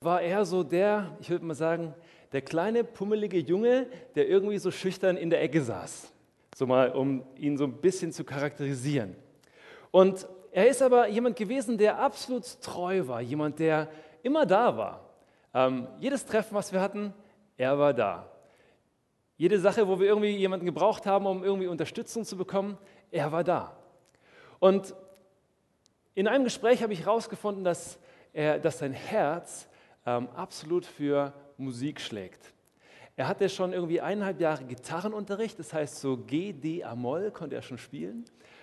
war er so der, ich würde mal sagen, der kleine, pummelige Junge, der irgendwie so schüchtern in der Ecke saß. So mal, um ihn so ein bisschen zu charakterisieren. Und er ist aber jemand gewesen, der absolut treu war, jemand, der immer da war. Jedes Treffen, was wir hatten, er war da. Jede Sache, wo wir irgendwie jemanden gebraucht haben, um irgendwie Unterstützung zu bekommen, er war da. Und in einem Gespräch habe ich herausgefunden, dass sein Herz absolut für Musik schlägt. Er hatte schon irgendwie 1,5 Jahre Gitarrenunterricht, das heißt so G, D, A-Moll konnte er schon spielen.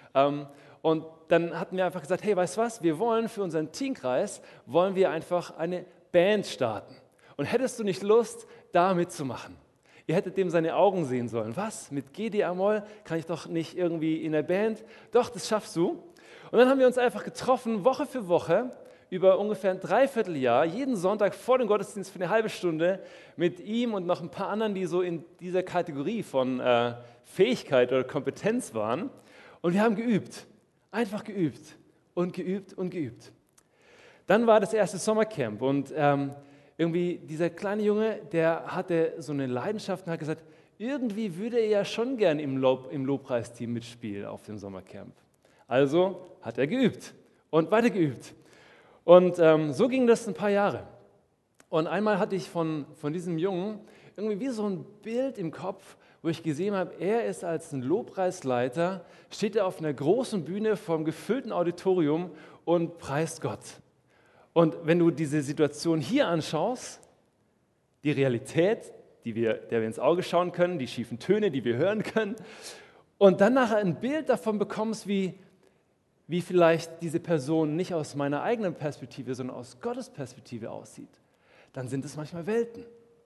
Und dann hatten wir einfach gesagt, hey, weißt du was, wir wollen für unseren Teenkreis, wollen wir einfach eine Band starten. Und hättest du nicht Lust, da mitzumachen? Ihr hättet dem seine Augen sehen sollen. Was, mit G, D, A-Moll kann ich doch nicht irgendwie in der Band? Doch, das schaffst du. Und dann haben wir uns einfach getroffen, Woche für Woche, über ungefähr ein Dreivierteljahr, jeden Sonntag vor dem Gottesdienst für eine halbe Stunde mit ihm und noch ein paar anderen, die so in dieser Kategorie von Fähigkeit oder Kompetenz waren. Und wir haben geübt, einfach geübt und geübt und geübt. Dann war das erste Sommercamp und irgendwie dieser kleine Junge, der hatte so eine Leidenschaft und hat gesagt, irgendwie würde er ja schon gern im Lobpreisteam mitspielen auf dem Sommercamp. Also hat er geübt und weiter geübt. Und so ging das ein paar Jahre. Und einmal hatte ich von diesem Jungen irgendwie wie so ein Bild im Kopf, wo ich gesehen habe, er ist als ein Lobpreisleiter, steht er auf einer großen Bühne vor einem gefüllten Auditorium und preist Gott. Und wenn du diese Situation hier anschaust, die Realität, der wir ins Auge schauen können, die schiefen Töne, die wir hören können, und dann nachher ein Bild davon bekommst, wie vielleicht diese Person nicht aus meiner eigenen Perspektive, sondern aus Gottes Perspektive aussieht, dann sind es manchmal Welten.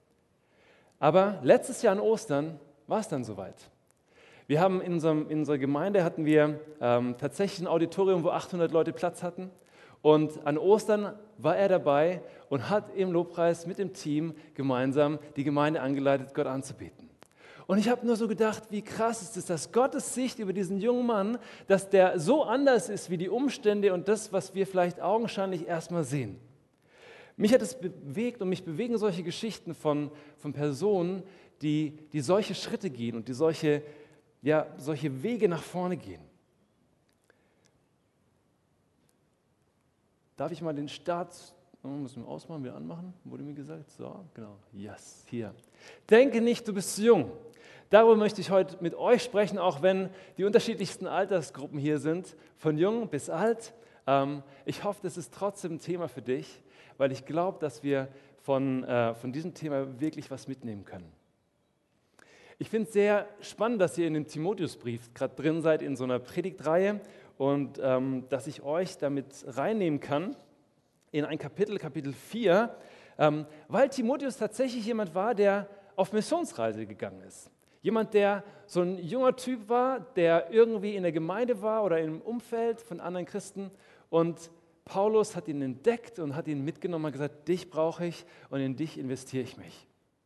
Aber letztes Jahr an Ostern war es dann soweit. Wir haben in unserer Gemeinde hatten wir tatsächlich ein Auditorium, wo 800 Leute Platz hatten. Und an Ostern war er dabei und hat im Lobpreis mit dem Team gemeinsam die Gemeinde angeleitet, Gott anzubeten. Und ich habe nur so gedacht, wie krass ist es, dass Gottes Sicht über diesen jungen Mann, dass der so anders ist wie die Umstände und das, was wir vielleicht augenscheinlich erstmal sehen. Mich hat es bewegt und mich bewegen solche Geschichten von Personen, die solche Schritte gehen und die solche Wege nach vorne gehen. Darf ich mal den Start, müssen wir ausmachen, wieder anmachen, wurde mir gesagt. So, genau, yes, hier. Denke nicht, du bist zu jung. Darüber möchte ich heute mit euch sprechen, auch wenn die unterschiedlichsten Altersgruppen hier sind, von jung bis alt. Ich hoffe, das ist trotzdem ein Thema für dich, weil ich glaube, dass wir von diesem Thema wirklich was mitnehmen können. Ich finde es sehr spannend, dass ihr in dem Timotheusbrief gerade drin seid in so einer Predigtreihe und dass ich euch damit reinnehmen kann in ein Kapitel 4, weil Timotheus tatsächlich jemand war, der auf Missionsreise gegangen ist. Jemand, der so ein junger Typ war, der irgendwie in der Gemeinde war oder im Umfeld von anderen Christen und Paulus hat ihn entdeckt und hat ihn mitgenommen und gesagt, dich brauche ich und in dich investiere ich mich.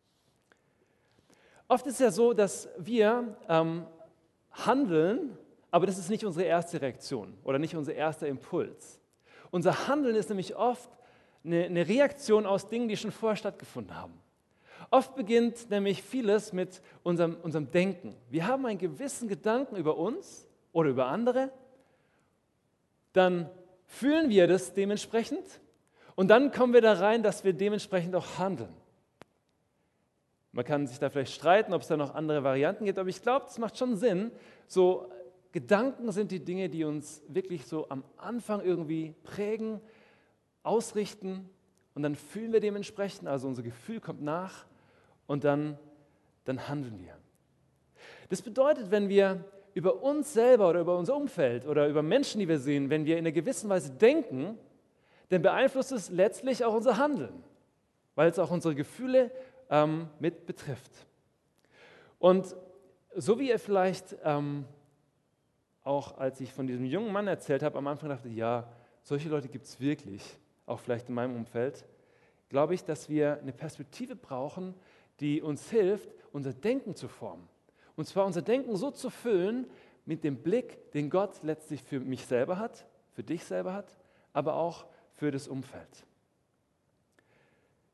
Oft ist es ja so, dass wir handeln, aber das ist nicht unsere erste Reaktion oder nicht unser erster Impuls. Unser Handeln ist nämlich oft eine Reaktion aus Dingen, die schon vorher stattgefunden haben. Oft beginnt nämlich vieles mit unserem Denken. Wir haben einen gewissen Gedanken über uns oder über andere, dann fühlen wir das dementsprechend und dann kommen wir da rein, dass wir dementsprechend auch handeln. Man kann sich da vielleicht streiten, ob es da noch andere Varianten gibt, aber ich glaube, es macht schon Sinn. So Gedanken sind die Dinge, die uns wirklich so am Anfang irgendwie prägen, ausrichten und dann fühlen wir dementsprechend, also unser Gefühl kommt nach und dann handeln wir. Das bedeutet, wenn wir über uns selber oder über unser Umfeld oder über Menschen, die wir sehen, wenn wir in einer gewissen Weise denken, dann beeinflusst es letztlich auch unser Handeln, weil es auch unsere Gefühle mit betrifft. Und so wie ihr vielleicht auch, als ich von diesem jungen Mann erzählt habe, am Anfang dachte, ja, solche Leute gibt es wirklich, auch vielleicht in meinem Umfeld, glaube ich, dass wir eine Perspektive brauchen, die uns hilft, unser Denken zu formen. Und zwar unser Denken so zu füllen mit dem Blick, den Gott letztlich für mich selber hat, für dich selber hat, aber auch für das Umfeld.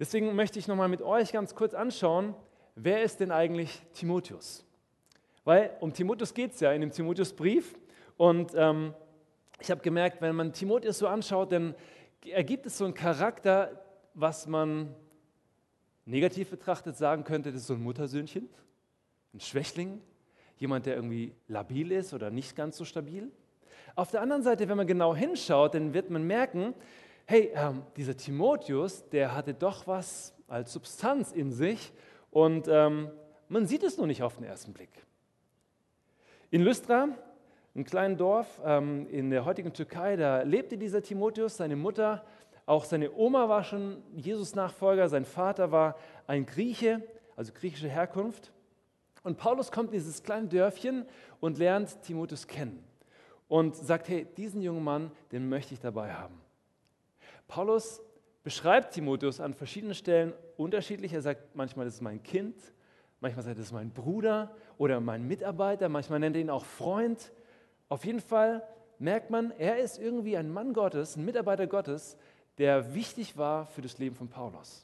Deswegen möchte ich nochmal mit euch ganz kurz anschauen, wer ist denn eigentlich Timotheus? Weil um Timotheus geht es ja in dem Timotheusbrief und ich habe gemerkt, wenn man Timotheus so anschaut, dann ergibt es so einen Charakter, was man negativ betrachtet sagen könnte, das ist so ein Muttersöhnchen, ein Schwächling, jemand, der irgendwie labil ist oder nicht ganz so stabil. Auf der anderen Seite, wenn man genau hinschaut, dann wird man merken, hey, dieser Timotheus, der hatte doch was als Substanz in sich und man sieht es nur nicht auf den ersten Blick. In Lystra, einem kleinen Dorf in der heutigen Türkei, da lebte dieser Timotheus, seine Mutter, auch seine Oma war schon Jesus-Nachfolger, sein Vater war ein Grieche, also griechische Herkunft. Und Paulus kommt in dieses kleine Dörfchen und lernt Timotheus kennen und sagt, hey, diesen jungen Mann, den möchte ich dabei haben. Paulus beschreibt Timotheus an verschiedenen Stellen unterschiedlich. Er sagt manchmal, das ist mein Kind, manchmal sagt er, das ist mein Bruder oder mein Mitarbeiter, manchmal nennt er ihn auch Freund. Auf jeden Fall merkt man, er ist irgendwie ein Mann Gottes, ein Mitarbeiter Gottes, der wichtig war für das Leben von Paulus.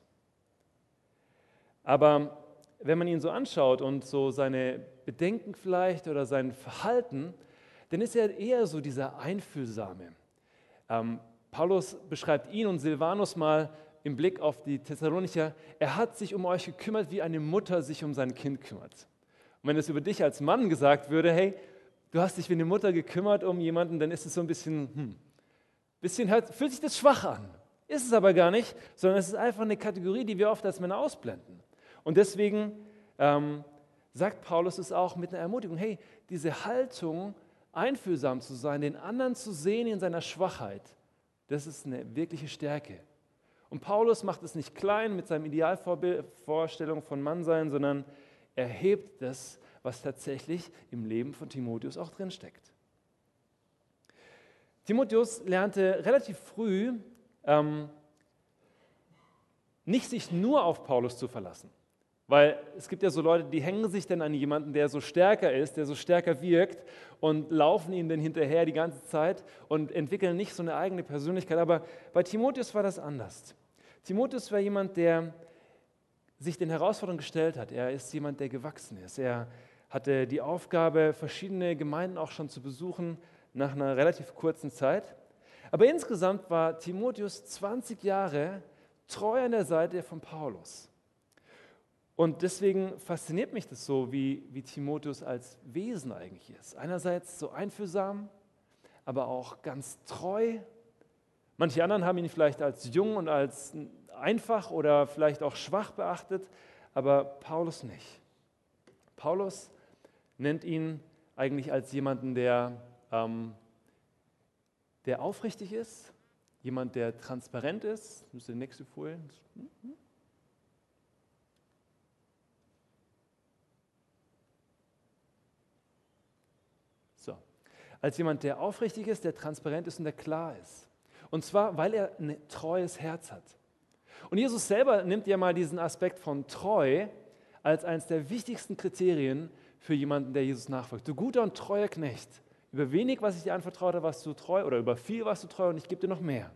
Aber wenn man ihn so anschaut und so seine Bedenken vielleicht oder sein Verhalten, dann ist er eher so dieser Einfühlsame. Paulus beschreibt ihn und Silvanus mal im Blick auf die Thessalonicher, er hat sich um euch gekümmert, wie eine Mutter sich um sein Kind kümmert. Und wenn es über dich als Mann gesagt würde, hey, du hast dich wie eine Mutter gekümmert um jemanden, dann ist es so ein bisschen fühlt sich das schwach an. Ist es aber gar nicht, sondern es ist einfach eine Kategorie, die wir oft als Männer ausblenden. Und deswegen sagt Paulus es auch mit einer Ermutigung, hey, diese Haltung, einfühlsam zu sein, den anderen zu sehen in seiner Schwachheit, das ist eine wirkliche Stärke. Und Paulus macht es nicht klein mit seinem Idealvorstellung von Mannsein, sondern er hebt das, was tatsächlich im Leben von Timotheus auch drinsteckt. Timotheus lernte relativ früh, nicht sich nur auf Paulus zu verlassen. Weil es gibt ja so Leute, die hängen sich dann an jemanden, der so stärker ist, der so stärker wirkt und laufen ihm dann hinterher die ganze Zeit und entwickeln nicht so eine eigene Persönlichkeit. Aber bei Timotheus war das anders. Timotheus war jemand, der sich den Herausforderungen gestellt hat. Er ist jemand, der gewachsen ist. Er hatte die Aufgabe, verschiedene Gemeinden auch schon zu besuchen nach einer relativ kurzen Zeit. Aber insgesamt war Timotheus 20 Jahre treu an der Seite von Paulus. Und deswegen fasziniert mich das so, wie Timotheus als Wesen eigentlich ist. Einerseits so einfühlsam, aber auch ganz treu. Manche anderen haben ihn vielleicht als jung und als einfach oder vielleicht auch schwach beachtet, aber Paulus nicht. Paulus nennt ihn eigentlich als jemanden, der aufrichtig ist, jemand, der transparent ist. Das ist die nächste Folie. So. Als jemand, der aufrichtig ist, der transparent ist und der klar ist. Und zwar, weil er ein treues Herz hat. Und Jesus selber nimmt ja mal diesen Aspekt von treu als eines der wichtigsten Kriterien für jemanden, der Jesus nachfolgt. Du guter und treuer Knecht, über wenig, was ich dir anvertraut habe, warst du treu, oder über viel warst du treu und ich gebe dir noch mehr.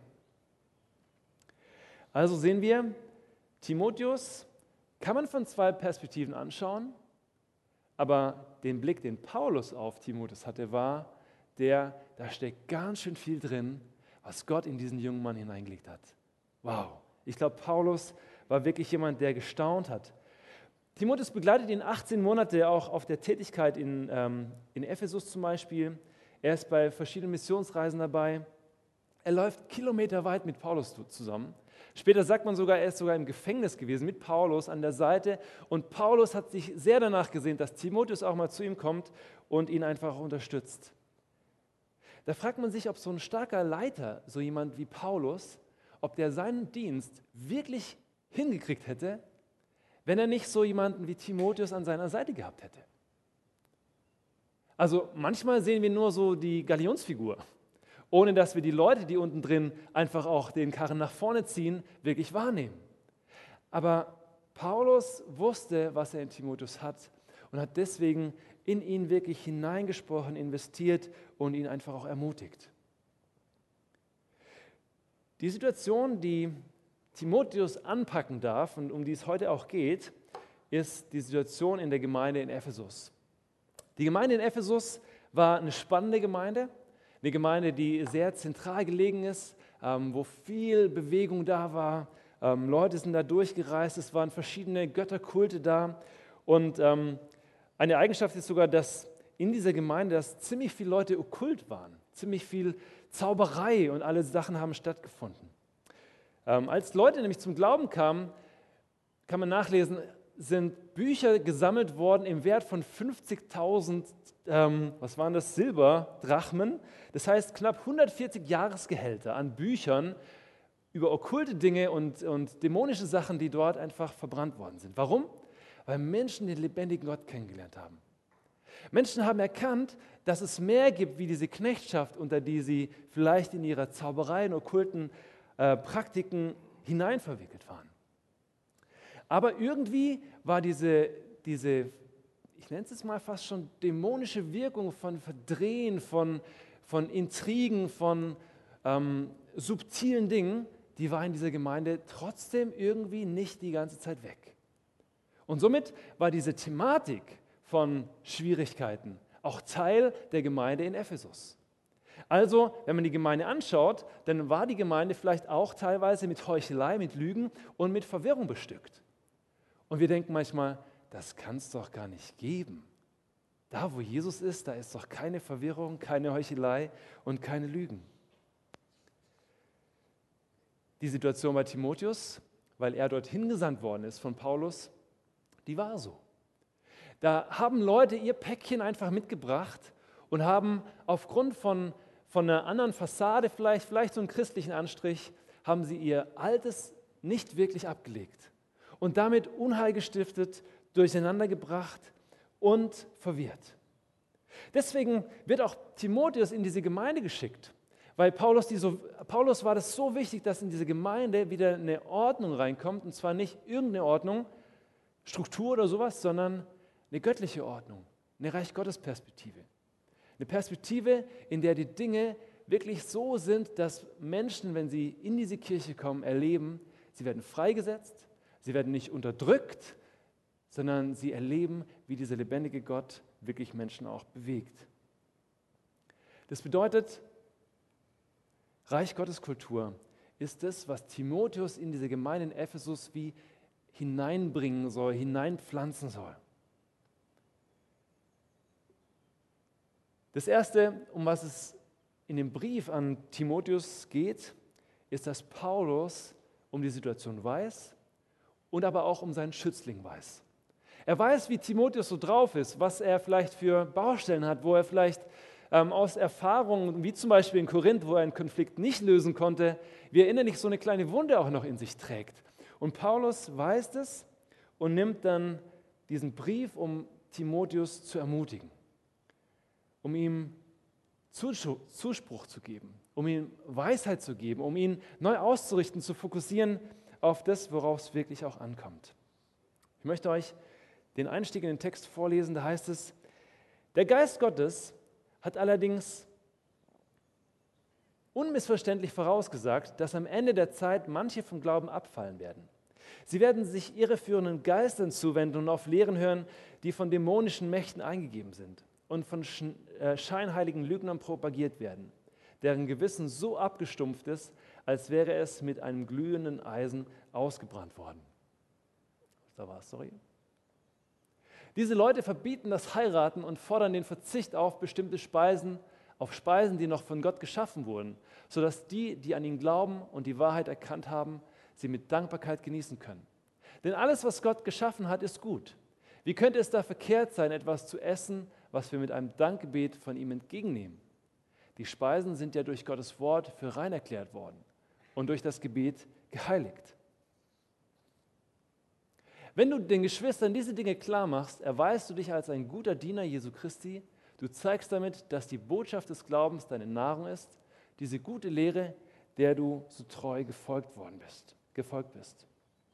Also sehen wir, Timotheus kann man von zwei Perspektiven anschauen, aber den Blick, den Paulus auf Timotheus hatte, war da steckt ganz schön viel drin, was Gott in diesen jungen Mann hineingelegt hat. Wow, ich glaube, Paulus war wirklich jemand, der gestaunt hat. Timotheus begleitet ihn 18 Monate auch auf der Tätigkeit in Ephesus zum Beispiel. Er ist bei verschiedenen Missionsreisen dabei. Er läuft kilometerweit mit Paulus zusammen. Später sagt man sogar, er ist sogar im Gefängnis gewesen mit Paulus an der Seite. Und Paulus hat sich sehr danach gesehnt, dass Timotheus auch mal zu ihm kommt und ihn einfach unterstützt. Da fragt man sich, ob so ein starker Leiter, so jemand wie Paulus, ob der seinen Dienst wirklich hingekriegt hätte, wenn er nicht so jemanden wie Timotheus an seiner Seite gehabt hätte. Also manchmal sehen wir nur so die Galionsfigur, ohne dass wir die Leute, die unten drin einfach auch den Karren nach vorne ziehen, wirklich wahrnehmen. Aber Paulus wusste, was er in Timotheus hat und hat deswegen in ihn wirklich hineingesprochen, investiert und ihn einfach auch ermutigt. Die Situation, die Timotheus anpacken darf und um die es heute auch geht, ist die Situation in der Gemeinde in Ephesus. Die Gemeinde in Ephesus war eine spannende Gemeinde, eine Gemeinde, die sehr zentral gelegen ist, wo viel Bewegung da war. Leute sind da durchgereist, es waren verschiedene Götterkulte da. Und eine Eigenschaft ist sogar, dass in dieser Gemeinde dass ziemlich viele Leute okkult waren, ziemlich viel Zauberei und alle Sachen haben stattgefunden. Als Leute nämlich zum Glauben kamen, kann man nachlesen, sind Bücher gesammelt worden im Wert von 50.000, was waren das, Silberdrachmen. Das heißt knapp 140 Jahresgehälter an Büchern über okkulte Dinge und dämonische Sachen, die dort einfach verbrannt worden sind. Warum? Weil Menschen den lebendigen Gott kennengelernt haben. Menschen haben erkannt, dass es mehr gibt wie diese Knechtschaft, unter die sie vielleicht in ihrer Zauberei und okkulten Praktiken hineinverwickelt waren. Aber irgendwie war diese, ich nenne es jetzt mal fast schon dämonische Wirkung von Verdrehen, von Intrigen, von subtilen Dingen, die war in dieser Gemeinde trotzdem irgendwie nicht die ganze Zeit weg. Und somit war diese Thematik von Schwierigkeiten auch Teil der Gemeinde in Ephesus. Also, wenn man die Gemeinde anschaut, dann war die Gemeinde vielleicht auch teilweise mit Heuchelei, mit Lügen und mit Verwirrung bestückt. Und wir denken manchmal, das kann es doch gar nicht geben. Da, wo Jesus ist, da ist doch keine Verwirrung, keine Heuchelei und keine Lügen. Die Situation bei Timotheus, weil er dorthin gesandt worden ist von Paulus, die war so. Da haben Leute ihr Päckchen einfach mitgebracht und haben aufgrund von einer anderen Fassade, vielleicht so einen christlichen Anstrich, haben sie ihr Altes nicht wirklich abgelegt und damit Unheil gestiftet, durcheinandergebracht und verwirrt. Deswegen wird auch Timotheus in diese Gemeinde geschickt, weil Paulus war das so wichtig, dass in diese Gemeinde wieder eine Ordnung reinkommt, und zwar nicht irgendeine Ordnung, Struktur oder sowas, sondern eine göttliche Ordnung, eine Reich-Gottes-Perspektive. Eine Perspektive, in der die Dinge wirklich so sind, dass Menschen, wenn sie in diese Kirche kommen, erleben, sie werden freigesetzt, sie werden nicht unterdrückt, sondern sie erleben, wie dieser lebendige Gott wirklich Menschen auch bewegt. Das bedeutet, Reich Gottes Kultur ist das, was Timotheus in diese Gemeinde in Ephesus wie hineinbringen soll, hineinpflanzen soll. Das Erste, um was es in dem Brief an Timotheus geht, ist, dass Paulus um die Situation weiß und aber auch um seinen Schützling weiß. Er weiß, wie Timotheus so drauf ist, was er vielleicht für Baustellen hat, wo er vielleicht aus Erfahrungen, wie zum Beispiel in Korinth, wo er einen Konflikt nicht lösen konnte, wie er innerlich so eine kleine Wunde auch noch in sich trägt. Und Paulus weiß das und nimmt dann diesen Brief, um Timotheus zu ermutigen, um ihm Zuspruch zu geben, um ihm Weisheit zu geben, um ihn neu auszurichten, zu fokussieren auf das, worauf es wirklich auch ankommt. Ich möchte euch den Einstieg in den Text vorlesen, da heißt es: Der Geist Gottes hat allerdings unmissverständlich vorausgesagt, dass am Ende der Zeit manche vom Glauben abfallen werden. Sie werden sich irreführenden Geistern zuwenden und auf Lehren hören, die von dämonischen Mächten eingegeben sind und von scheinheiligen Lügnern propagiert werden, deren Gewissen so abgestumpft ist, als wäre es mit einem glühenden Eisen ausgebrannt worden. Da war es, sorry. Diese Leute verbieten das Heiraten und fordern den Verzicht auf bestimmte Speisen, auf Speisen, die noch von Gott geschaffen wurden, sodass die, die an ihn glauben und die Wahrheit erkannt haben, sie mit Dankbarkeit genießen können. Denn alles, was Gott geschaffen hat, ist gut. Wie könnte es da verkehrt sein, etwas zu essen, was wir mit einem Dankgebet von ihm entgegennehmen? Die Speisen sind ja durch Gottes Wort für rein erklärt worden und durch das Gebet geheiligt. Wenn du den Geschwistern diese Dinge klar machst, erweist du dich als ein guter Diener Jesu Christi. Du zeigst damit, dass die Botschaft des Glaubens deine Nahrung ist, diese gute Lehre, der du so treu gefolgt bist.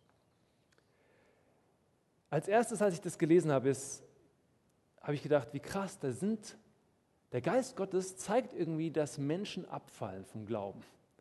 Als erstes, als ich das gelesen habe, habe ich gedacht, wie krass, der Geist Gottes zeigt irgendwie, dass Menschen abfallen vom Glauben.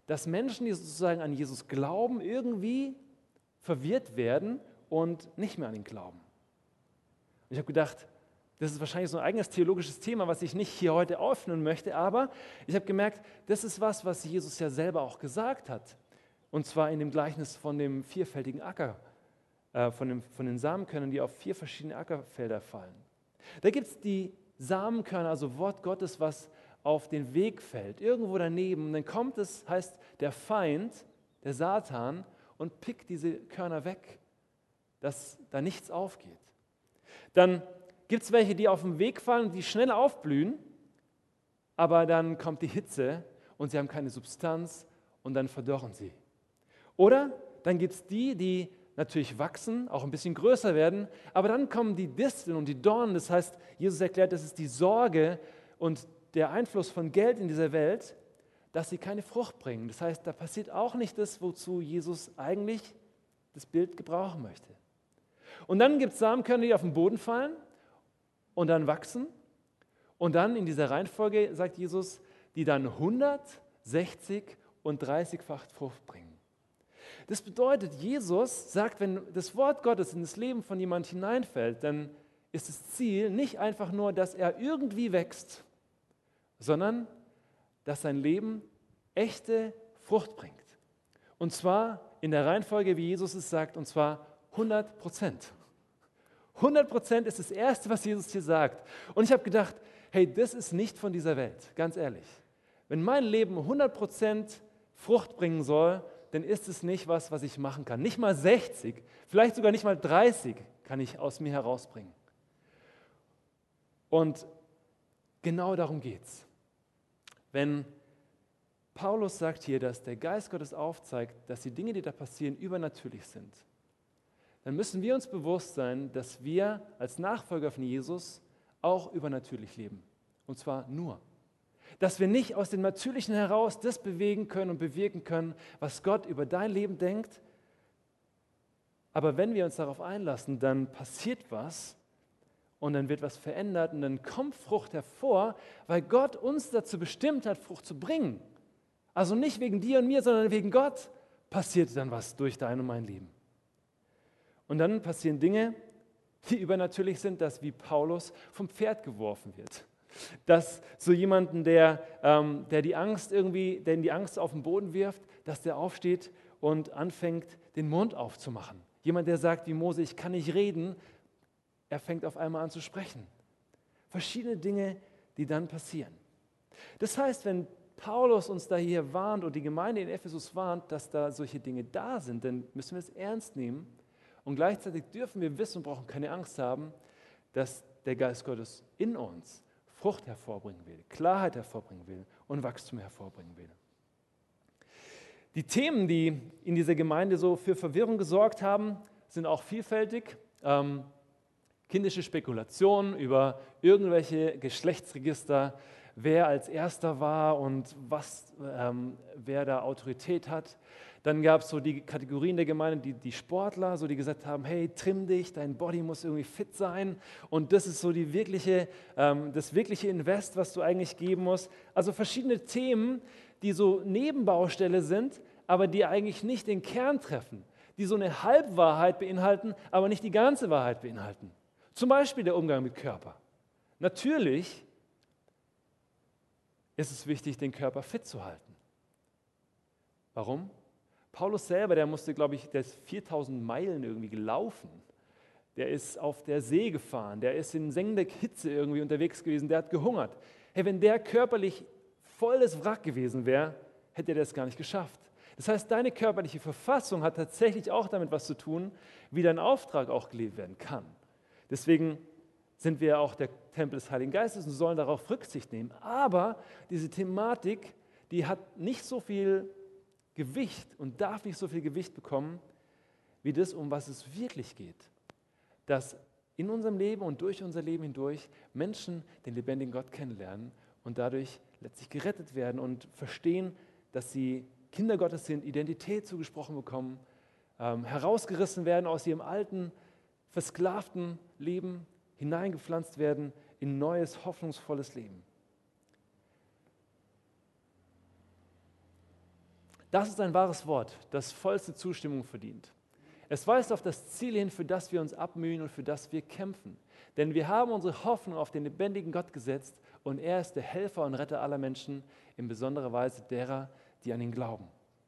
dass Menschen, die sozusagen an Jesus glauben, irgendwie verwirrt werden und nicht mehr an ihn glauben. Und ich habe gedacht, das ist wahrscheinlich so ein eigenes theologisches Thema, was ich nicht hier heute öffnen möchte, aber ich habe gemerkt, das ist was Jesus ja selber auch gesagt hat. Und zwar in dem Gleichnis von dem vierfältigen Acker, von den Samenkörnern, die auf 4 verschiedene Ackerfelder fallen. Da gibt es die Samenkörner, also Wort Gottes, was auf den Weg fällt, irgendwo daneben. Und dann kommt es, heißt der Feind, der Satan, und pickt diese Körner weg, dass da nichts aufgeht. Dann gibt es welche, die auf den Weg fallen, die schnell aufblühen, aber dann kommt die Hitze und sie haben keine Substanz und dann verdorren sie. Oder dann gibt es die natürlich wachsen, auch ein bisschen größer werden, aber dann kommen die Disteln und die Dornen. Das heißt, Jesus erklärt, das ist die Sorge und der Einfluss von Geld in dieser Welt, dass sie keine Frucht bringen. Das heißt, da passiert auch nicht das, wozu Jesus eigentlich das Bild gebrauchen möchte. Und dann gibt es Samenkörner, die auf den Boden fallen und dann wachsen. Und dann in dieser Reihenfolge, sagt Jesus, die dann 100, 60 und 30-fach Frucht bringen. Das bedeutet, Jesus sagt, wenn das Wort Gottes in das Leben von jemand hineinfällt, dann ist das Ziel nicht einfach nur, dass er irgendwie wächst, sondern dass sein Leben echte Frucht bringt. Und zwar in der Reihenfolge, wie Jesus es sagt, und zwar 100%. 100% ist das Erste, was Jesus hier sagt. Und ich habe gedacht, hey, das ist nicht von dieser Welt, ganz ehrlich. Wenn mein Leben 100% Frucht bringen soll, dann ist es nicht was ich machen kann. Nicht mal 60, vielleicht sogar nicht mal 30 kann ich aus mir herausbringen. Und genau darum geht es. Wenn Paulus sagt hier, dass der Geist Gottes aufzeigt, dass die Dinge, die da passieren, übernatürlich sind, dann müssen wir uns bewusst sein, dass wir als Nachfolger von Jesus auch übernatürlich leben. Und zwar nur. Dass wir nicht aus dem Natürlichen heraus das bewegen können und bewirken können, was Gott über dein Leben denkt. Aber wenn wir uns darauf einlassen, dann passiert was und dann wird was verändert und dann kommt Frucht hervor, weil Gott uns dazu bestimmt hat, Frucht zu bringen. Also nicht wegen dir und mir, sondern wegen Gott passiert dann was durch dein und mein Leben. Und dann passieren Dinge, die übernatürlich sind, dass wie Paulus vom Pferd geworfen wird. Dass so jemanden, der die Angst auf den Boden wirft, dass der aufsteht und anfängt, den Mund aufzumachen. Jemand, der sagt wie Mose, ich kann nicht reden, er fängt auf einmal an zu sprechen. Verschiedene Dinge, die dann passieren. Das heißt, wenn Paulus uns da hier warnt und die Gemeinde in Ephesus warnt, dass da solche Dinge da sind, dann müssen wir es ernst nehmen. Und gleichzeitig dürfen wir wissen und brauchen keine Angst haben, dass der Geist Gottes in uns Frucht hervorbringen will, Klarheit hervorbringen will und Wachstum hervorbringen will. Die Themen, die in dieser Gemeinde so für Verwirrung gesorgt haben, sind auch vielfältig. Kindische Spekulationen über irgendwelche Geschlechtsregister, wer als Erster war und wer da Autorität hat. Dann gab es so die Kategorien der Gemeinde, die Sportler, so die gesagt haben, hey, trimm dich, dein Body muss irgendwie fit sein und das ist so das wirkliche Invest, was du eigentlich geben musst. Also verschiedene Themen, die so Nebenbaustelle sind, aber die eigentlich nicht den Kern treffen, die so eine Halbwahrheit beinhalten, aber nicht die ganze Wahrheit beinhalten. Zum Beispiel der Umgang mit Körper. Natürlich ist es wichtig, den Körper fit zu halten. Warum? Paulus selber, der ist 4000 Meilen irgendwie gelaufen. Der ist auf der See gefahren, der ist in sengender Hitze irgendwie unterwegs gewesen, der hat gehungert. Hey, wenn der körperlich volles Wrack gewesen wäre, hätte er das gar nicht geschafft. Das heißt, deine körperliche Verfassung hat tatsächlich auch damit was zu tun, wie dein Auftrag auch gelebt werden kann. Deswegen sind wir auch der Tempel des Heiligen Geistes und sollen darauf Rücksicht nehmen. Aber diese Thematik, die hat nicht so viel Gewicht und darf nicht so viel Gewicht bekommen, wie das, um was es wirklich geht. Dass in unserem Leben und durch unser Leben hindurch Menschen den lebendigen Gott kennenlernen und dadurch letztlich gerettet werden und verstehen, dass sie Kinder Gottes sind, Identität zugesprochen bekommen, herausgerissen werden aus ihrem alten, versklavten Leben, hineingepflanzt werden in neues, hoffnungsvolles Leben. Das ist ein wahres Wort, das vollste Zustimmung verdient. Es weist auf das Ziel hin, für das wir uns abmühen und für das wir kämpfen. Denn wir haben unsere Hoffnung auf den lebendigen Gott gesetzt und er ist der Helfer und Retter aller Menschen, in besonderer Weise derer, die an ihn glauben.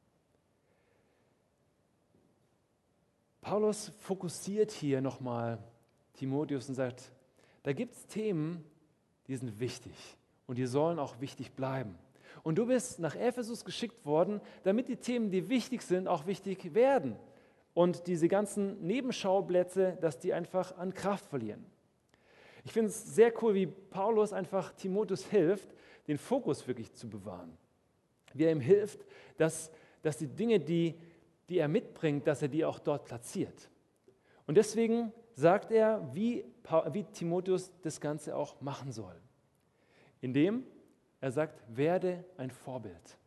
Paulus fokussiert hier nochmal Timotheus und sagt, da gibt es Themen, die sind wichtig und die sollen auch wichtig bleiben. Und du bist nach Ephesus geschickt worden, damit die Themen, die wichtig sind, auch wichtig werden. Und diese ganzen Nebenschauplätze, dass die einfach an Kraft verlieren. Ich finde es sehr cool, wie Paulus einfach Timotheus hilft, den Fokus wirklich zu bewahren. Wie er ihm hilft, dass die Dinge, die er mitbringt, dass er die auch dort platziert. Und deswegen sagt er, wie Timotheus das Ganze auch machen soll. Indem er sagt, werde ein Vorbild.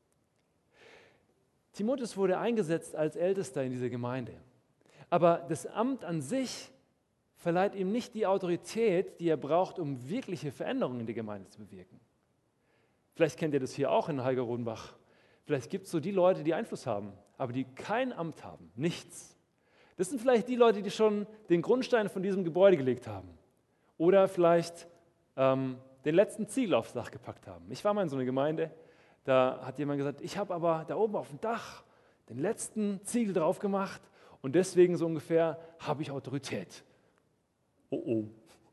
Timotheus wurde eingesetzt als Ältester in dieser Gemeinde. Aber das Amt an sich verleiht ihm nicht die Autorität, die er braucht, um wirkliche Veränderungen in der Gemeinde zu bewirken. Vielleicht kennt ihr das hier auch in Heiger-Rodenbach. Vielleicht gibt es so die Leute, die Einfluss haben, aber die kein Amt haben, nichts. Das sind vielleicht die Leute, die schon den Grundstein von diesem Gebäude gelegt haben. Oder vielleicht den letzten Ziegel aufs Dach gepackt haben. Ich war mal in so einer Gemeinde, da hat jemand gesagt, ich habe aber da oben auf dem Dach den letzten Ziegel drauf gemacht und deswegen so ungefähr habe ich Autorität. Oh oh.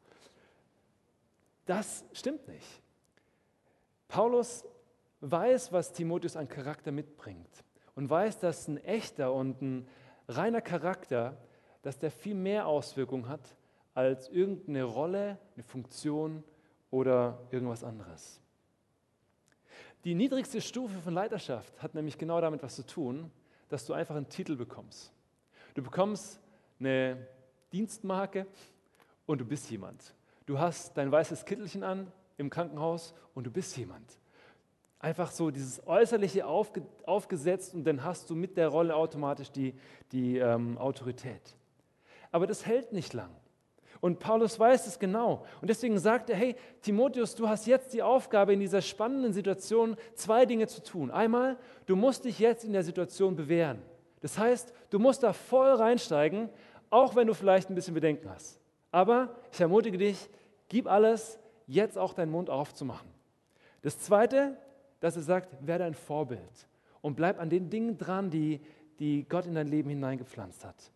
Das stimmt nicht. Paulus weiß, was Timotheus an Charakter mitbringt und weiß, dass ein echter und ein reiner Charakter, dass der viel mehr Auswirkungen hat als irgendeine Rolle, eine Funktion oder irgendwas anderes. Die niedrigste Stufe von Leiterschaft hat nämlich genau damit was zu tun, dass du einfach einen Titel bekommst. Du bekommst eine Dienstmarke und du bist jemand. Du hast dein weißes Kittelchen an im Krankenhaus und du bist jemand. Einfach so dieses Äußerliche aufgesetzt und dann hast du mit der Rolle automatisch die Autorität. Aber das hält nicht lang. Und Paulus weiß es genau. Und deswegen sagt er, hey Timotheus, du hast jetzt die Aufgabe in dieser spannenden Situation, zwei Dinge zu tun. Einmal, du musst dich jetzt in der Situation bewähren. Das heißt, du musst da voll reinsteigen, auch wenn du vielleicht ein bisschen Bedenken hast. Aber ich ermutige dich, gib alles, jetzt auch deinen Mund aufzumachen. Das Zweite, dass er sagt, werde ein Vorbild und bleib an den Dingen dran, die Gott in dein Leben hineingepflanzt hat.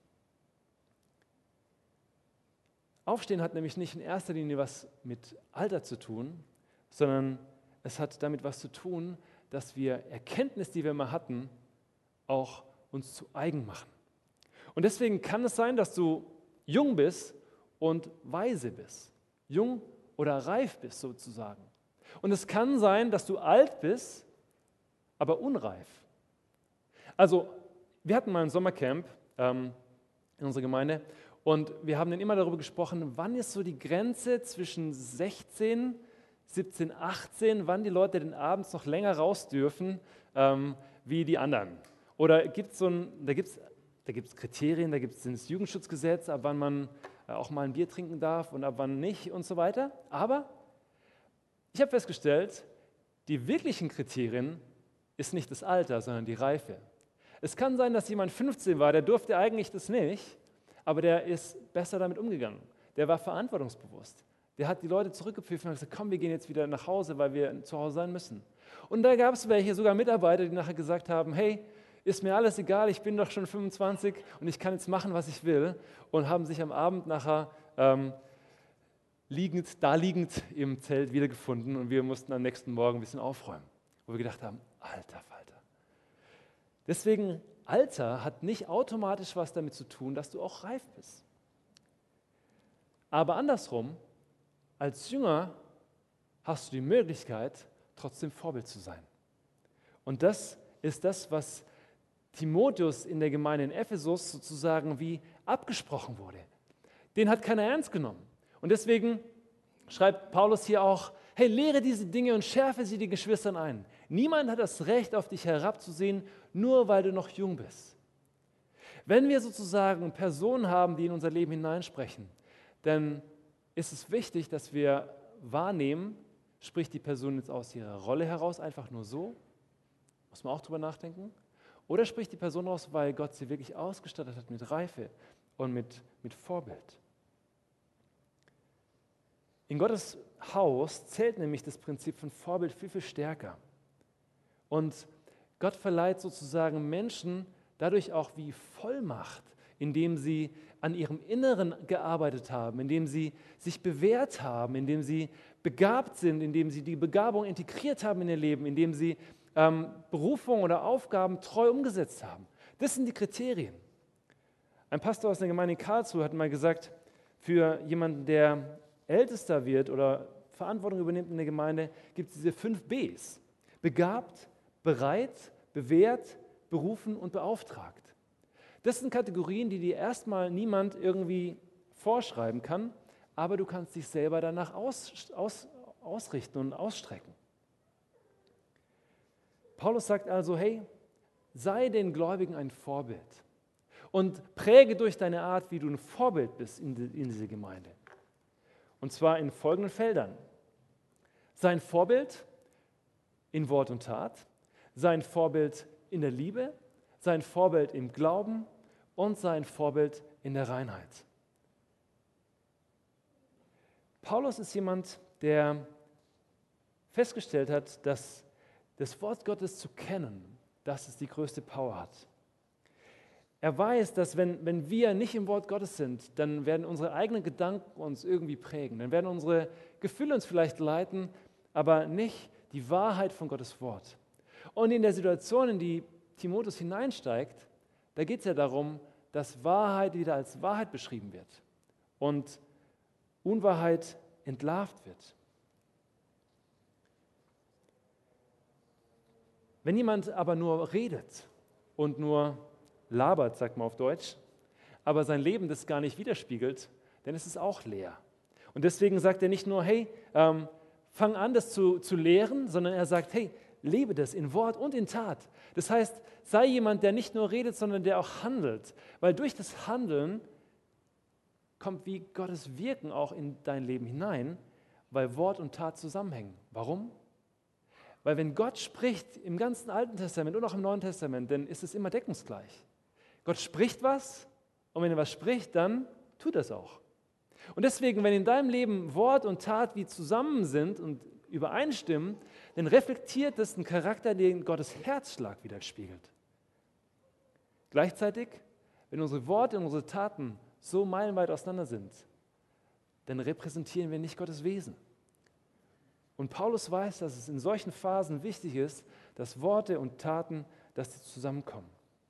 Aufstehen hat nämlich nicht in erster Linie was mit Alter zu tun, sondern es hat damit was zu tun, dass wir Erkenntnis, die wir mal hatten, auch uns zu eigen machen. Und deswegen kann es sein, dass du jung bist und weise bist. Jung oder reif bist sozusagen. Und es kann sein, dass du alt bist, aber unreif. Also, wir hatten mal ein Sommercamp in unserer Gemeinde und wir haben dann immer darüber gesprochen, wann ist so die Grenze zwischen 16, 17, 18, wann die Leute denn abends noch länger raus dürfen wie die anderen. Oder da gibt es Kriterien, da gibt es das Jugendschutzgesetz, ab wann man auch mal ein Bier trinken darf und ab wann nicht und so weiter. Aber ich habe festgestellt, die wirklichen Kriterien ist nicht das Alter, sondern die Reife. Es kann sein, dass jemand 15 war, der durfte eigentlich das nicht, aber der ist besser damit umgegangen. Der war verantwortungsbewusst. Der hat die Leute zurückgepfiffen und gesagt, komm, wir gehen jetzt wieder nach Hause, weil wir zu Hause sein müssen. Und da gab es welche, sogar Mitarbeiter, die nachher gesagt haben, hey, ist mir alles egal, ich bin doch schon 25 und ich kann jetzt machen, was ich will, und haben sich am Abend nachher liegend im Zelt wiedergefunden und wir mussten am nächsten Morgen ein bisschen aufräumen, wo wir gedacht haben, alter Falter. Deswegen, Alter hat nicht automatisch was damit zu tun, dass du auch reif bist. Aber andersrum, als Jünger hast du die Möglichkeit, trotzdem Vorbild zu sein. Und das ist das, was Timotheus in der Gemeinde in Ephesus sozusagen wie abgesprochen wurde. Den hat keiner ernst genommen. Und deswegen schreibt Paulus hier auch, hey, lehre diese Dinge und schärfe sie den Geschwistern ein. Niemand hat das Recht, auf dich herabzusehen, nur weil du noch jung bist. Wenn wir sozusagen Personen haben, die in unser Leben hineinsprechen, dann ist es wichtig, dass wir wahrnehmen, spricht die Person jetzt aus ihrer Rolle heraus einfach nur so? Muss man auch drüber nachdenken? Oder spricht die Person aus, weil Gott sie wirklich ausgestattet hat mit Reife und mit Vorbild? In Gottes Haus zählt nämlich das Prinzip von Vorbild viel, viel stärker. Und Gott verleiht sozusagen Menschen dadurch auch wie Vollmacht, indem sie an ihrem Inneren gearbeitet haben, indem sie sich bewährt haben, indem sie begabt sind, indem sie die Begabung integriert haben in ihr Leben, indem sie Berufung oder Aufgaben treu umgesetzt haben. Das sind die Kriterien. Ein Pastor aus der Gemeinde in Karlsruhe hat mal gesagt, für jemanden, der Ältester wird oder Verantwortung übernimmt in der Gemeinde, gibt es diese 5 Bs. Begabt, bereit, bewährt, berufen und beauftragt. Das sind Kategorien, die dir erstmal niemand irgendwie vorschreiben kann, aber du kannst dich selber danach ausrichten und ausstrecken. Paulus sagt also, hey, sei den Gläubigen ein Vorbild und präge durch deine Art, wie du ein Vorbild bist in diese Gemeinde. Und zwar in folgenden Feldern. Sei ein Vorbild in Wort und Tat, sei ein Vorbild in der Liebe, sei ein Vorbild im Glauben und sei ein Vorbild in der Reinheit. Paulus ist jemand, der festgestellt hat, dass das Wort Gottes zu kennen, dass es die größte Power hat. Er weiß, dass wenn wir nicht im Wort Gottes sind, dann werden unsere eigenen Gedanken uns irgendwie prägen. Dann werden unsere Gefühle uns vielleicht leiten, aber nicht die Wahrheit von Gottes Wort. Und in der Situation, in die Timotheus hineinsteigt, da geht es ja darum, dass Wahrheit wieder als Wahrheit beschrieben wird und Unwahrheit entlarvt wird. Wenn jemand aber nur redet und nur labert, sagt man auf Deutsch, aber sein Leben das gar nicht widerspiegelt, dann ist es auch leer. Und deswegen sagt er nicht nur, hey, fang an, das zu lehren, sondern er sagt, hey, lebe das in Wort und in Tat. Das heißt, sei jemand, der nicht nur redet, sondern der auch handelt. Weil durch das Handeln kommt wie Gottes Wirken auch in dein Leben hinein, weil Wort und Tat zusammenhängen. Warum? Weil wenn Gott spricht im ganzen Alten Testament und auch im Neuen Testament, dann ist es immer deckungsgleich. Gott spricht was und wenn er was spricht, dann tut er es auch. Und deswegen, wenn in deinem Leben Wort und Tat wie zusammen sind und übereinstimmen, dann reflektiert das einen Charakter, den Gottes Herzschlag widerspiegelt. Gleichzeitig, wenn unsere Worte und unsere Taten so meilenweit auseinander sind, dann repräsentieren wir nicht Gottes Wesen. Und Paulus weiß, dass es in solchen Phasen wichtig ist, dass Worte und Taten, dass sie zusammenkommen.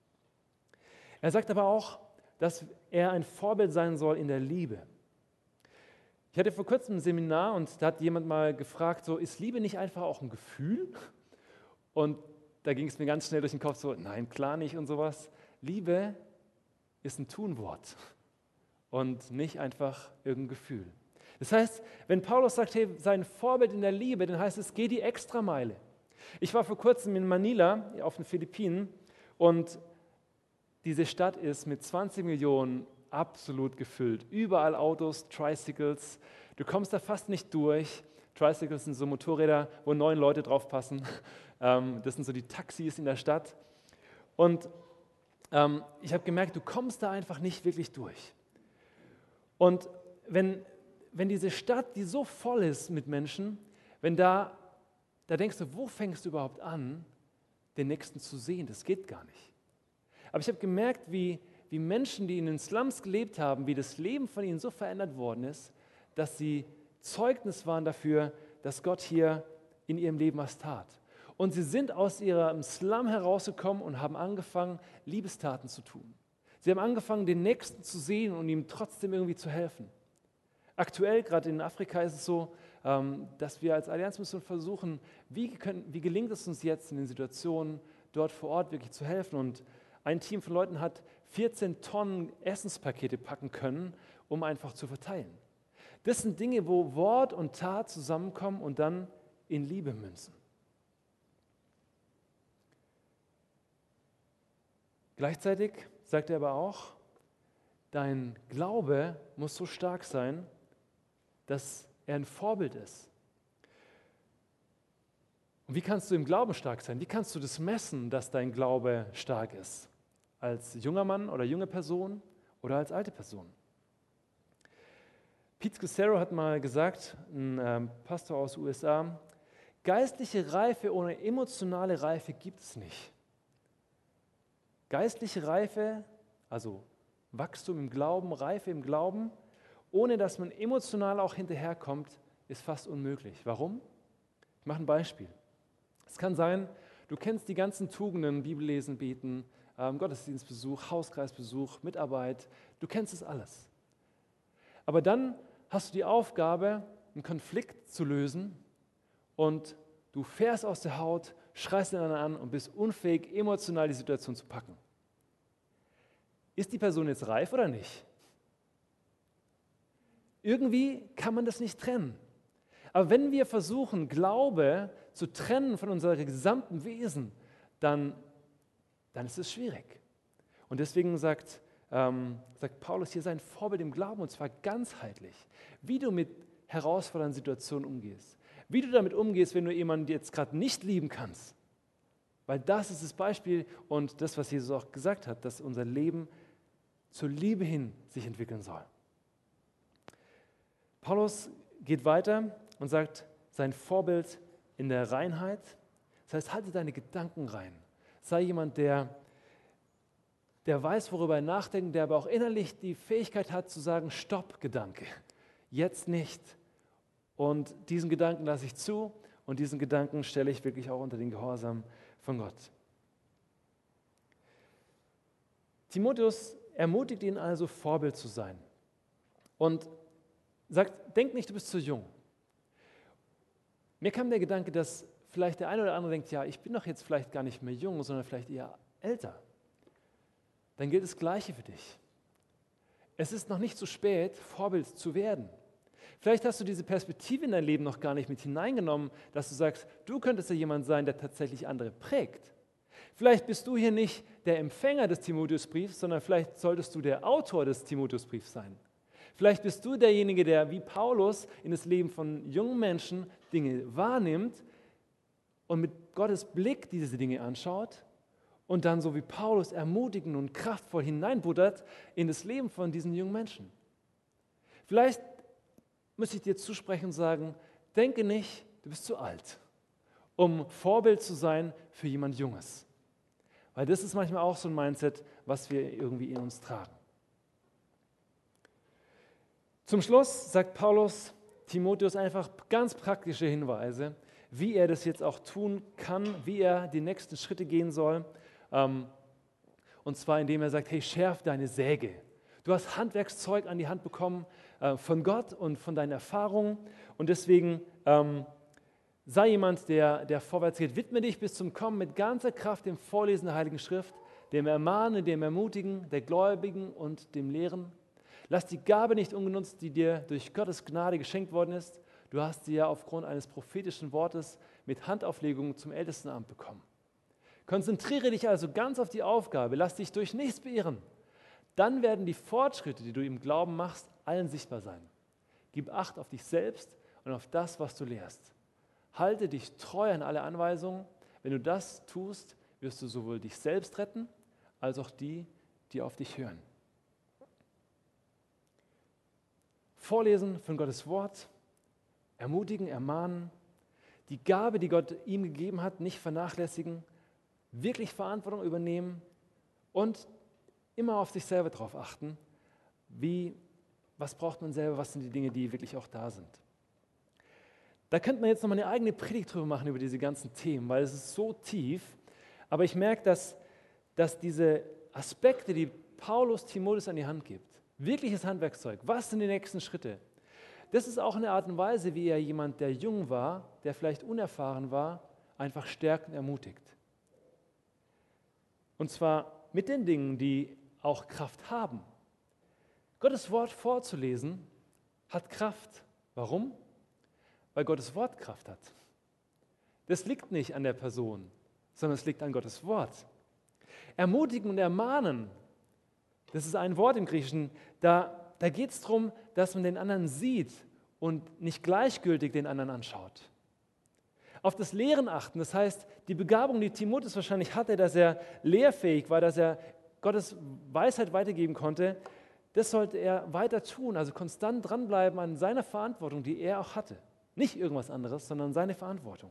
Er sagt aber auch, dass er ein Vorbild sein soll in der Liebe. Ich hatte vor kurzem ein Seminar und da hat jemand mal gefragt, so, ist Liebe nicht einfach auch ein Gefühl? Und da ging es mir ganz schnell durch den Kopf so, nein, klar nicht und sowas. Liebe ist ein Tunwort und nicht einfach irgendein Gefühl. Das heißt, wenn Paulus sagt, hey, sein Vorbild in der Liebe, dann heißt es, geh die Extrameile. Ich war vor kurzem in Manila auf den Philippinen und diese Stadt ist mit 20 Millionen absolut gefüllt. Überall Autos, Tricycles. Du kommst da fast nicht durch. Tricycles sind so Motorräder, wo 9 Leute drauf passen. Das sind so die Taxis in der Stadt. Und ich habe gemerkt, du kommst da einfach nicht wirklich durch. Und wenn diese Stadt, die so voll ist mit Menschen, wenn da denkst du, wo fängst du überhaupt an, den Nächsten zu sehen? Das geht gar nicht. Aber ich habe gemerkt, wie Menschen, die in den Slums gelebt haben, wie das Leben von ihnen so verändert worden ist, dass sie Zeugnis waren dafür, dass Gott hier in ihrem Leben was tat. Und sie sind aus ihrem Slum herausgekommen und haben angefangen, Liebestaten zu tun. Sie haben angefangen, den Nächsten zu sehen und ihm trotzdem irgendwie zu helfen. Aktuell, gerade in Afrika, ist es so, dass wir als Allianzmission versuchen, wie gelingt es uns jetzt in den Situationen, dort vor Ort wirklich zu helfen. Und ein Team von Leuten hat 14 Tonnen Essenspakete packen können, um einfach zu verteilen. Das sind Dinge, wo Wort und Tat zusammenkommen und dann in Liebe münzen. Gleichzeitig sagt er aber auch, dein Glaube muss so stark sein, dass er ein Vorbild ist. Und wie kannst du im Glauben stark sein? Wie kannst du das messen, dass dein Glaube stark ist? Als junger Mann oder junge Person oder als alte Person? Pete Scazzero hat mal gesagt, ein Pastor aus den USA, geistliche Reife ohne emotionale Reife gibt es nicht. Geistliche Reife, also Wachstum im Glauben, Reife im Glauben, ohne dass man emotional auch hinterherkommt, ist fast unmöglich. Warum? Ich mache ein Beispiel. Es kann sein, du kennst die ganzen Tugenden, Bibellesen, Beten, Gottesdienstbesuch, Hauskreisbesuch, Mitarbeit, du kennst es alles. Aber dann hast du die Aufgabe, einen Konflikt zu lösen und du fährst aus der Haut, schreist den anderen an und bist unfähig, emotional die Situation zu packen. Ist die Person jetzt reif oder nicht? Irgendwie kann man das nicht trennen. Aber wenn wir versuchen, Glaube zu trennen von unserem gesamten Wesen, dann ist es schwierig. Und deswegen sagt Paulus hier sein Vorbild im Glauben, und zwar ganzheitlich, wie du mit herausfordernden Situationen umgehst. Wie du damit umgehst, wenn du jemanden jetzt gerade nicht lieben kannst. Weil das ist das Beispiel und das, was Jesus auch gesagt hat, dass unser Leben zur Liebe hin sich entwickeln soll. Paulus geht weiter und sagt, sein Vorbild in der Reinheit. Das heißt, halte deine Gedanken rein. Sei jemand, der weiß, worüber er nachdenkt, der aber auch innerlich die Fähigkeit hat zu sagen, Stopp, Gedanke, jetzt nicht. Und diesen Gedanken lasse ich zu und diesen Gedanken stelle ich wirklich auch unter den Gehorsam von Gott. Timotheus ermutigt ihn also, Vorbild zu sein und sagt, denk nicht, du bist zu jung. Mir kam der Gedanke, dass vielleicht der eine oder andere denkt, ja, ich bin doch jetzt vielleicht gar nicht mehr jung, sondern vielleicht eher älter. Dann gilt das Gleiche für dich. Es ist noch nicht zu spät, Vorbild zu werden. Vielleicht hast du diese Perspektive in dein Leben noch gar nicht mit hineingenommen, dass du sagst, du könntest ja jemand sein, der tatsächlich andere prägt. Vielleicht bist du hier nicht der Empfänger des Timotheusbriefs, sondern vielleicht solltest du der Autor des Timotheusbriefs sein. Vielleicht bist du derjenige, der wie Paulus in das Leben von jungen Menschen Dinge wahrnimmt und mit Gottes Blick diese Dinge anschaut und dann so wie Paulus ermutigend und kraftvoll hineinbuttert in das Leben von diesen jungen Menschen. Vielleicht muss ich dir zusprechen und sagen, denke nicht, du bist zu alt, um Vorbild zu sein für jemand Junges. Weil das ist manchmal auch so ein Mindset, was wir irgendwie in uns tragen. Zum Schluss sagt Paulus Timotheus einfach ganz praktische Hinweise, wie er das jetzt auch tun kann, wie er die nächsten Schritte gehen soll. Und zwar indem er sagt, hey, schärf deine Säge. Du hast Handwerkszeug an die Hand bekommen von Gott und von deinen Erfahrungen und deswegen sei jemand, der vorwärts geht. Widme dich bis zum Kommen mit ganzer Kraft dem Vorlesen der Heiligen Schrift, dem Ermahnen, dem Ermutigen, der Gläubigen und dem Lehren. Lass die Gabe nicht ungenutzt, die dir durch Gottes Gnade geschenkt worden ist. Du hast sie ja aufgrund eines prophetischen Wortes mit Handauflegung zum Ältestenamt bekommen. Konzentriere dich also ganz auf die Aufgabe, lass dich durch nichts beirren. Dann werden die Fortschritte, die du im Glauben machst, allen sichtbar sein. Gib Acht auf dich selbst und auf das, was du lehrst. Halte dich treu an alle Anweisungen. Wenn du das tust, wirst du sowohl dich selbst retten, als auch die, die auf dich hören. Vorlesen von Gottes Wort, ermutigen, ermahnen, die Gabe, die Gott ihm gegeben hat, nicht vernachlässigen, wirklich Verantwortung übernehmen und immer auf sich selber drauf achten, was braucht man selber, was sind die Dinge, die wirklich auch da sind. Da könnte man jetzt nochmal eine eigene Predigt drüber machen, über diese ganzen Themen, weil es ist so tief, aber ich merke, dass diese Aspekte, die Paulus Timotheus an die Hand gibt, wirkliches Handwerkszeug, was sind die nächsten Schritte? Das ist auch eine Art und Weise, wie er jemand, der jung war, der vielleicht unerfahren war, einfach stärkt und ermutigt. Und zwar mit den Dingen, die auch Kraft haben. Gottes Wort vorzulesen hat Kraft. Warum? Weil Gottes Wort Kraft hat. Das liegt nicht an der Person, sondern es liegt an Gottes Wort. Ermutigen und ermahnen, das ist ein Wort im Griechischen, da geht es darum, dass man den anderen sieht und nicht gleichgültig den anderen anschaut. Auf das Lehren achten, das heißt, die Begabung, die Timotheus wahrscheinlich hatte, dass er lehrfähig war, dass er Gottes Weisheit weitergeben konnte, das sollte er weiter tun, also konstant dranbleiben an seiner Verantwortung, die er auch hatte. Nicht irgendwas anderes, sondern seine Verantwortung.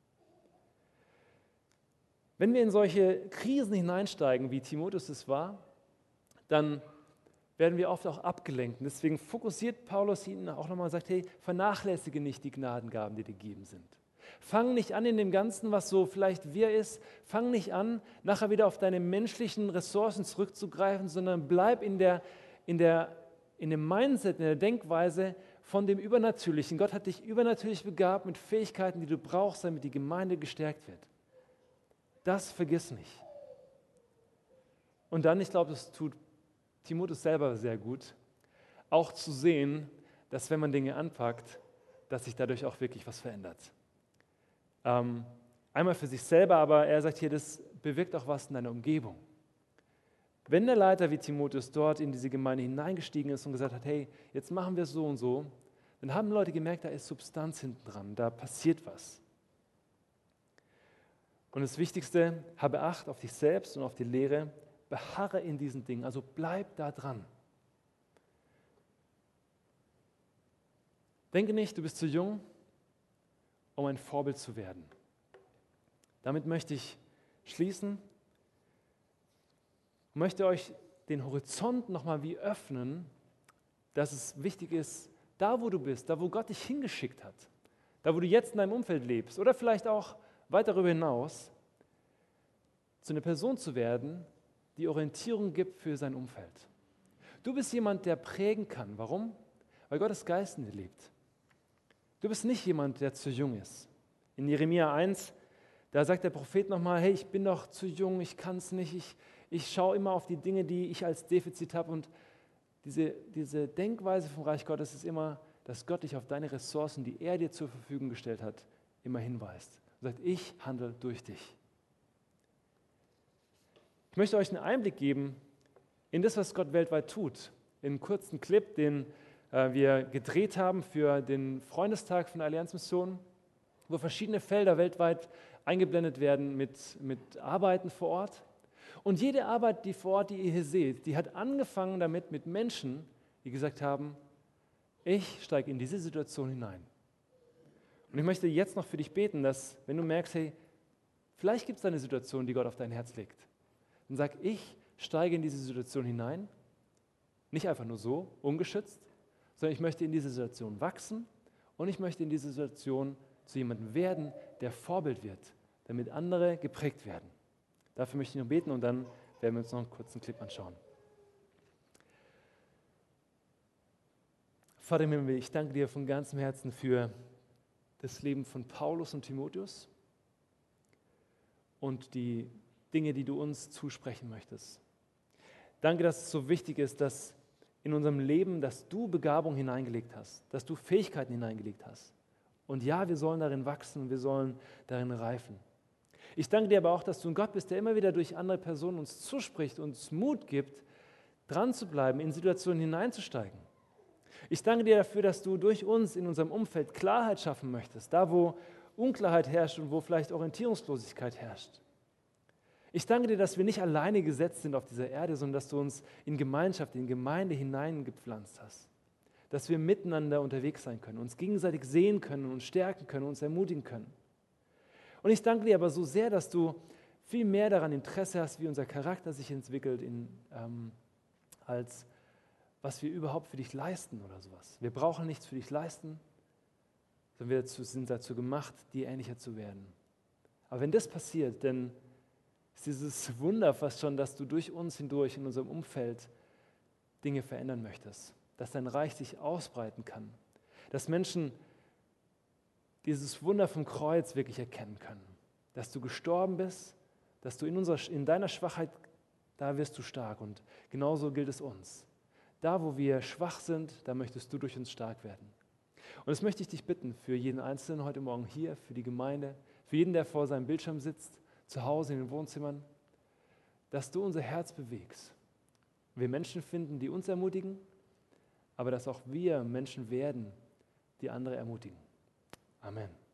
Wenn wir in solche Krisen hineinsteigen, wie Timotheus es war, dann werden wir oft auch abgelenkt. Und deswegen fokussiert Paulus ihn auch nochmal und sagt, hey, vernachlässige nicht die Gnadengaben, die dir gegeben sind. Fang nicht an in dem Ganzen, was so vielleicht wir ist, fang nicht an, nachher wieder auf deine menschlichen Ressourcen zurückzugreifen, sondern bleib in dem Mindset, in der Denkweise von dem Übernatürlichen. Gott hat dich übernatürlich begabt mit Fähigkeiten, die du brauchst, damit die Gemeinde gestärkt wird. Das vergiss nicht. Und dann, ich glaube, das tut Timotheus selber sehr gut, auch zu sehen, dass wenn man Dinge anpackt, dass sich dadurch auch wirklich was verändert. Einmal für sich selber, aber er sagt hier, das bewirkt auch was in deiner Umgebung. Wenn der Leiter wie Timotheus dort in diese Gemeinde hineingestiegen ist und gesagt hat, hey, jetzt machen wir es so und so, dann haben Leute gemerkt, da ist Substanz hinten dran, da passiert was. Und das Wichtigste, habe Acht auf dich selbst und auf die Lehre, beharre in diesen Dingen, also bleib da dran. Denke nicht, du bist zu jung, um ein Vorbild zu werden. Damit möchte ich schließen und möchte euch den Horizont nochmal wie öffnen, dass es wichtig ist, da wo du bist, da wo Gott dich hingeschickt hat, da wo du jetzt in deinem Umfeld lebst oder vielleicht auch weit darüber hinaus, zu einer Person zu werden, die Orientierung gibt für sein Umfeld. Du bist jemand, der prägen kann. Warum? Weil Gottes Geist in dir lebt. Du bist nicht jemand, der zu jung ist. In Jeremia 1, da sagt der Prophet nochmal, hey, ich bin doch zu jung, ich kann es nicht, ich schaue immer auf die Dinge, die ich als Defizit habe. Und diese Denkweise vom Reich Gottes ist immer, dass Gott dich auf deine Ressourcen, die er dir zur Verfügung gestellt hat, immer hinweist. Er sagt, ich handle durch dich. Ich möchte euch einen Einblick geben in das, was Gott weltweit tut. In einem kurzen Clip, den wir gedreht haben für den Freundestag von der Allianzmission, wo verschiedene Felder weltweit eingeblendet werden mit Arbeiten vor Ort. Und jede Arbeit, die vor Ort, die ihr hier seht, die hat angefangen damit mit Menschen, die gesagt haben, ich steige in diese Situation hinein. Und ich möchte jetzt noch für dich beten, dass, wenn du merkst, hey, vielleicht gibt es da eine Situation, die Gott auf dein Herz legt, dann sag, ich steige in diese Situation hinein, nicht einfach nur so, ungeschützt, sondern ich möchte in diese Situation wachsen und ich möchte in diese Situation zu jemandem werden, der Vorbild wird, damit andere geprägt werden. Dafür möchte ich noch beten und dann werden wir uns noch einen kurzen Clip anschauen. Vater im Himmel, ich danke dir von ganzem Herzen für das Leben von Paulus und Timotheus und die Dinge, die du uns zusprechen möchtest. Danke, dass es so wichtig ist, dass in unserem Leben, dass du Begabung hineingelegt hast, dass du Fähigkeiten hineingelegt hast. Und ja, wir sollen darin wachsen und wir sollen darin reifen. Ich danke dir aber auch, dass du ein Gott bist, der immer wieder durch andere Personen uns zuspricht, uns Mut gibt, dran zu bleiben, in Situationen hineinzusteigen. Ich danke dir dafür, dass du durch uns in unserem Umfeld Klarheit schaffen möchtest, da wo Unklarheit herrscht und wo vielleicht Orientierungslosigkeit herrscht. Ich danke dir, dass wir nicht alleine gesetzt sind auf dieser Erde, sondern dass du uns in Gemeinschaft, in Gemeinde hineingepflanzt hast. Dass wir miteinander unterwegs sein können, uns gegenseitig sehen können, uns stärken können, uns ermutigen können. Und ich danke dir aber so sehr, dass du viel mehr daran Interesse hast, wie unser Charakter sich entwickelt, als was wir überhaupt für dich leisten oder sowas. Wir brauchen nichts für dich leisten, sondern wir sind dazu gemacht, dir ähnlicher zu werden. Aber wenn das passiert, dann ist dieses Wunder fast schon, dass du durch uns hindurch in unserem Umfeld Dinge verändern möchtest, dass dein Reich sich ausbreiten kann, dass Menschen dieses Wunder vom Kreuz wirklich erkennen können, dass du gestorben bist, dass du in deiner Schwachheit, da wirst du stark und genauso gilt es uns. Da, wo wir schwach sind, da möchtest du durch uns stark werden. Und das möchte ich dich bitten, für jeden Einzelnen heute Morgen hier, für die Gemeinde, für jeden, der vor seinem Bildschirm sitzt, zu Hause in den Wohnzimmern, dass du unser Herz bewegst. Wir Menschen finden, die uns ermutigen, aber dass auch wir Menschen werden, die andere ermutigen. Amen.